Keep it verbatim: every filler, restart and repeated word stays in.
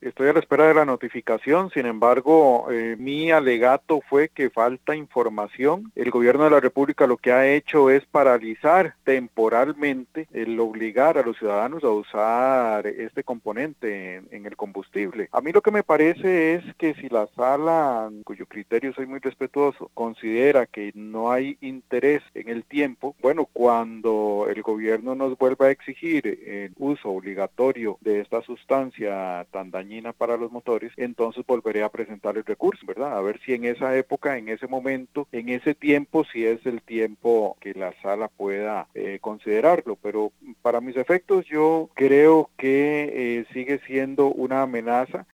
Estoy a la espera de la notificación, sin embargo, eh, mi alegato fue que falta información. El gobierno de la República lo que ha hecho es paralizar temporalmente el obligar a los ciudadanos a usar este componente en, en el combustible. A mí lo que me parece es que si la sala, cuyo criterio soy muy respetuoso, considera que no hay interés en el tiempo, bueno, cuando el gobierno nos vuelva a exigir el uso obligatorio de esta sustancia tan dañina para los motores, entonces volveré a presentar el recurso, ¿verdad? A ver si en esa época, en ese momento, en ese tiempo, si es el tiempo que la sala pueda eh, considerarlo, pero para mis efectos yo creo que eh, sigue siendo una amenaza